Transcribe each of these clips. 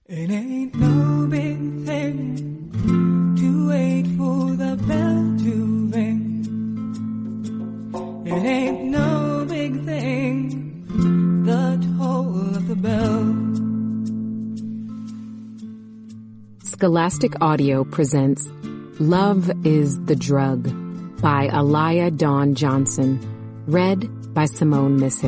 It ain't no big thing to wait for the bell to ring. It ain't no big thing, the toll of the bell. Scholastic Audio presents Love is the Drug by Aliyah Dawn Johnson, read by Simone Missick.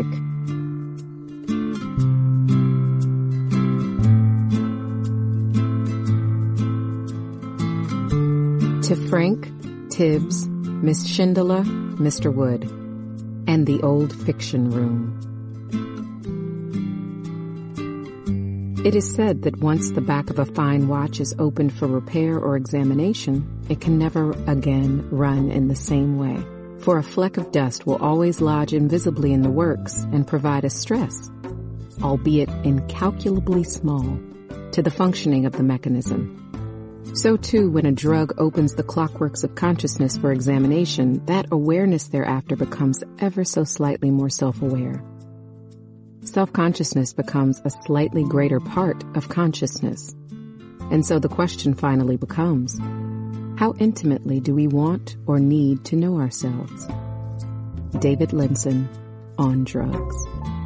To Frank, Tibbs, Miss Schindler, Mr. Wood, and the Old Fiction Room. It is said that once the back of a fine watch is opened for repair or examination, it can never again run in the same way, for a fleck of dust will always lodge invisibly in the works and provide a stress, albeit incalculably small, to the functioning of the mechanism. So too, when a drug opens the clockworks of consciousness for examination, that awareness thereafter becomes ever so slightly more self-aware. Self-consciousness becomes a slightly greater part of consciousness. And so the question finally becomes, how intimately do we want or need to know ourselves? David Linson, On Drugs.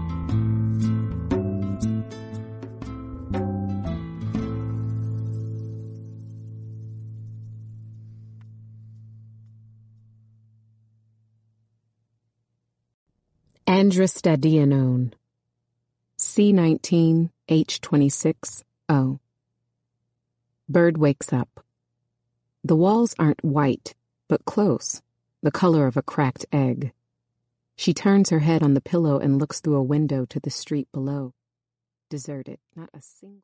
Androstenedione, C19, H26, O. Bird wakes up. The walls aren't white, but close, the color of a cracked egg. She turns her head on the pillow and looks through a window to the street below. Deserted, not a single...